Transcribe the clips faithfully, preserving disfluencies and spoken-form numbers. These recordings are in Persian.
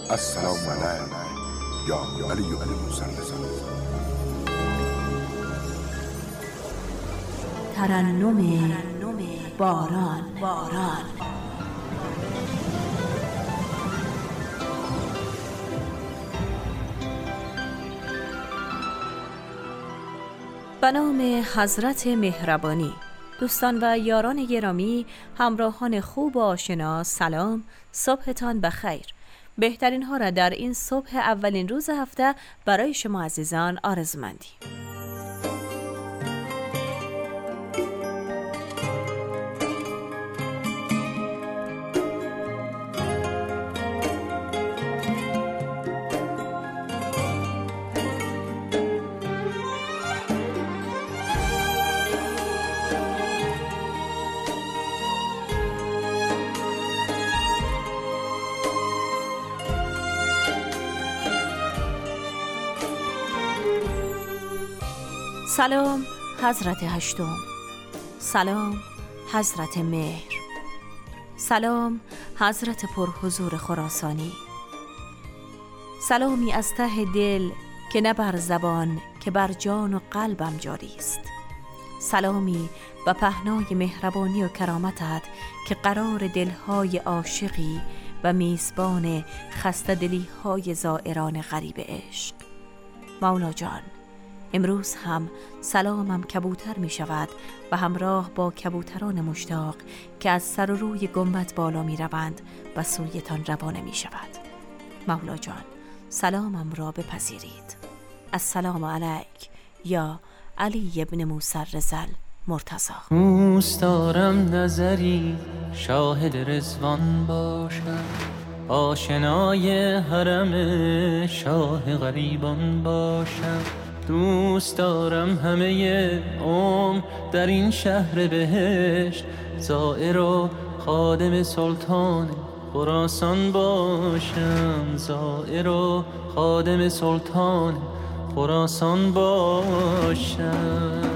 السلام علیک یا علی ابن موسی الرضا. ترنم باران باران به نام حضرت مهربانی. دوستان و یاران گرامی، همراهان خوب و آشنا، سلام، صبحتان بخیر. بهترین ها را در این صبح اولین روز هفته برای شما عزیزان آرزومندیم. سلام حضرت هشتم، سلام حضرت مهر، سلام حضرت پرحضور خراسانی. سلامی از ته دل که نه بر زبان که بر جان و قلبم جاری است. سلامی و پهنای مهربانی و کرامتت که قرار دلهای عاشقی و میزبان خسته دلیهای زائران غریب عشق. مولا جان، امروز هم سلامم کبوتر می شود و همراه با کبوتران مشتاق که از سر و روی گنبد بالا می روند و سویتان روانه می شود. مولا جان، سلامم را بپذیرید. السلام علیک یا علی ابن موسی الرضا مرتضی. دوست دارم نظری شاهد رضوان باشم، آشنای حرم شاه غریبان باشم. دوست دارم همه عمر در این شهر بهشت زائر و خادم سلطان خراسان باشم، زائر و خادم سلطان خراسان باشم.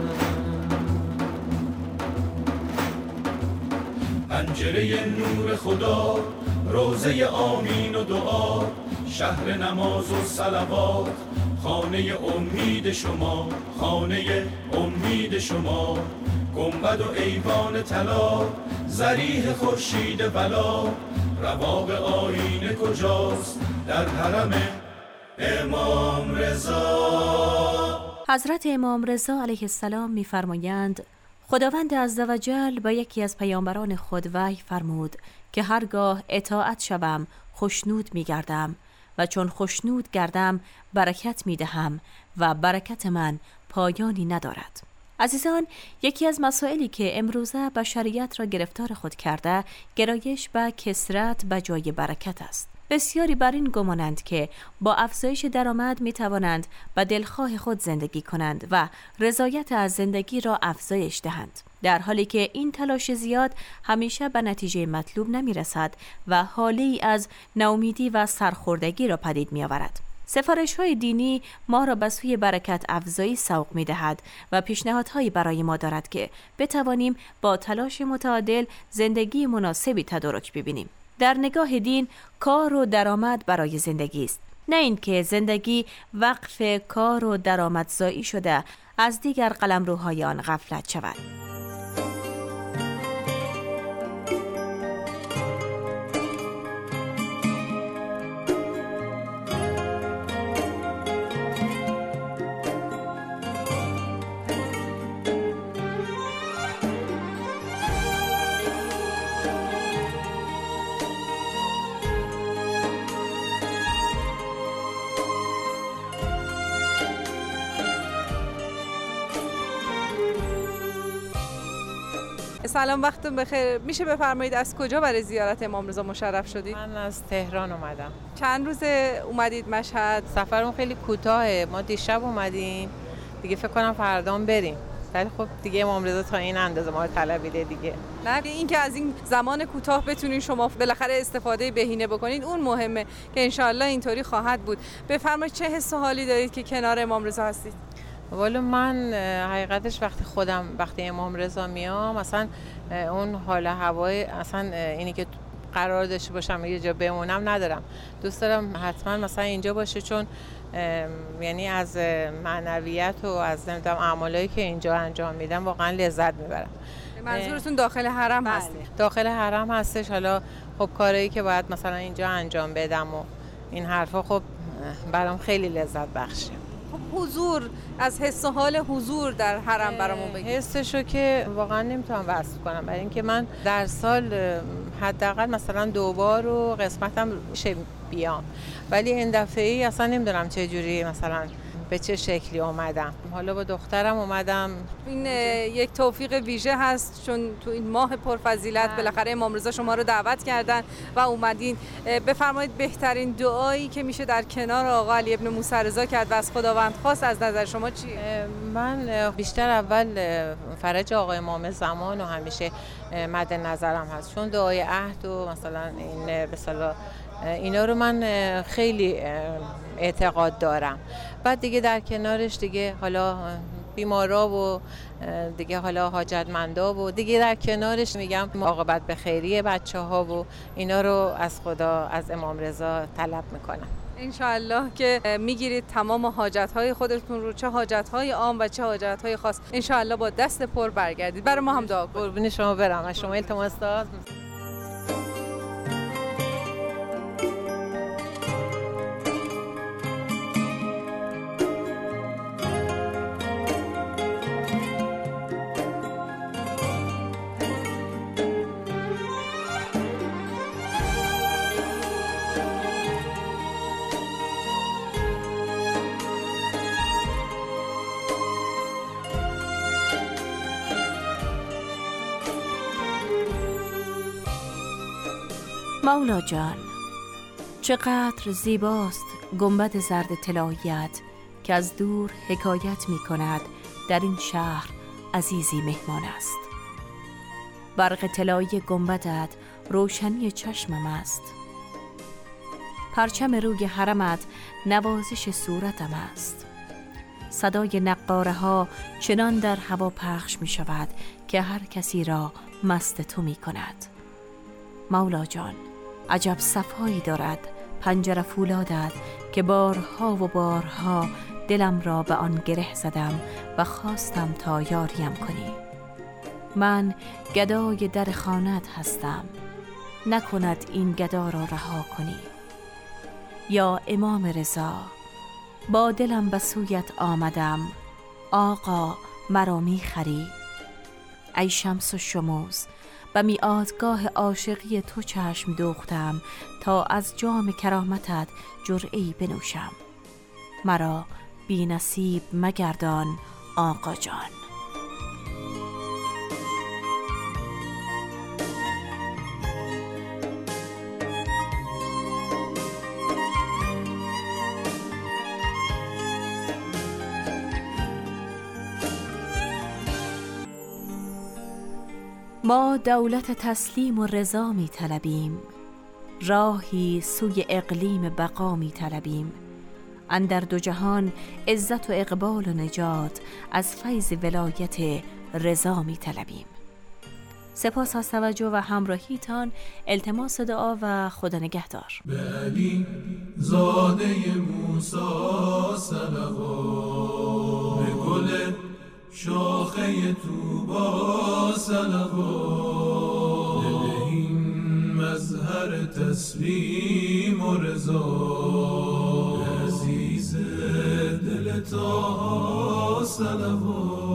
پنجره نور خدا، روزه آمین و دعا، شهر نماز و صلوات، خانه امید شما، خانه امید شما. گنبد و ایوان طلا، ضریح خورشید بلا، رواق آینه کجاست در حرم امام رضا. حضرت امام رضا علیه السلام می‌فرمایند خداوند عزوجل با یکی از پیامبران خود وحی فرمود که هرگاه اطاعت شوم خوشنود می‌گردم و چون خوشنود گردم برکت می‌دهم و برکت من پایانی ندارد. عزیزان، یکی از مسائلی که امروزه بشریت را گرفتار خود کرده گرایش به کثرت به جای برکت است. بسیاری بر این گمانند که با افزایش درآمد می توانند به دلخواه خود زندگی کنند و رضایت از زندگی را افزایش دهند، در حالی که این تلاش زیاد همیشه به نتیجه مطلوب نمی رسد و حالی از ناامیدی و سرخوردگی را پدید می آورد. سفارش های دینی ما را به سوی برکت افزایی سوق می دهد و پیشنهادهایی برای ما دارد که بتوانیم با تلاش متعادل زندگی مناسبی تدارک ببینیم. در نگاه دین کار و درآمد برای زندگی است، نه اینکه زندگی وقف کار و درآمدزایی شده از دیگر قلمروهای آن غفلت شود. سلام، وقتتون بخیر. میشه بفرمایید از کجا برای زیارت امام رضا مشرف شدید؟ من از تهران اومدم. چند روز اومدید مشهد؟ سفرمون خیلی کوتاهه، ما دیشب اومدیم دیگه، فکر کنم فردام بریم، ولی خب دیگه امام رضا تا این اندازه ما رو طلبیده دیگه. نه این که از این زمان کوتاه بتونین شما بالاخره استفاده بهینه بکنید اون مهمه که انشالله اینطوری خواهد بود. بفرمایید چه حس و حالی دارید که کنار امام رضا هستید؟ والا من حقیقتش وقتی خودم وقتی امام رضا میام، مثلا اون حال هوای اصلا اینی که قرار داشته باشم یه جا بمونم ندارم. دوست دارم حتما مثلا اینجا باشه، چون یعنی از معنویت و از نمیدونم اعمالایی که اینجا انجام میدم واقعا لذت میبرم. منظورتون داخل حرم هست؟ داخل حرم هستش. حالا خب کارهایی که باید مثلا اینجا انجام بدم و این حرفا خب برام خیلی لذت بخشه. خب حضور، از حس و حال حضور در حرم برامون بگید. حسشو که واقعا نمیتونم وصف کنم، برای اینکه من در سال حداقل مثلا دو بار و قسمتم میشه بیام، ولی این دفعه‌ای اصلا نمیدونم چه جوری مثلا به چه شکلی اومدم. حالا با دخترم اومدم. این یک توفیق ویژه هست، چون تو این ماه پرفضیلت بالاخره امام رضا شما رو دعوت کردن و اومدین. بفرمایید بهترین دعایی که میشه در کنار آقا علی ابن موسی رضا کرد و از خداوند خواست از نظر شما چیه؟ من بیشتر اول فرج آقا امام زمان و همیشه مد نظرم هست، چون دعای عهد و مثلا این به اصطلاح اینا رو من خیلی اعتقاد دارم. بعد دیگه در کنارش دیگه حالا بیمارا و دیگه حالا حاجتمندا و دیگه در کنارش میگم عاقبت به خیریه بچه ها و اینا رو از خدا، از امام رضا طلب میکنم. انشاءالله که میگیرید تمام حاجتهای خودتون رو، چه حاجتهای عام و چه حاجتهای خاص، انشاءالله با دست پر برگردید. برای ما هم دعا کنید. قربون شما برم. از شما التماس دارم. مولا جان، چقدر زیباست گنبد زرد طلاییت که از دور حکایت می کند در این شهر عزیزی مهمان است. برق طلایی گنبدت روشنی چشمم است، پرچم روی حرمت نوازش صورتم است. صدای نقاره ها چنان در هوا پخش می شود که هر کسی را مست تو می کند. مولا جان، عجب صفایی دارد پنجره فولادت که بارها و بارها دلم را به آن گره زدم و خواستم تا یاریم کنی. من گدای در خانت هستم، نکند این گدا را رها کنی. یا امام رضا، با دلم به سویت آمدم، آقا مرا می خری. ای شمس و شموس، به میعادگاه عاشقی تو چشم دوختم تا از جام کرامتت جرعه‌ای بنوشم. مرا بی نصیب مگردان آقا جان. ما دولت تسلیم و رضا می طلبیم، راهی سوی اقلیم بقا می طلبیم. اندر دو جهان عزت و اقبال و نجات، از فیض ولایت رضا می طلبیم. سپاس از توجه و همراهیتان. التماس دعا و خدا نگهدار. به علی زاده موسی صلوات، به گل شاخه طوبی صلوات، بدهیم مظهر تسلیم و رضا، عزیز دل طه صلوات.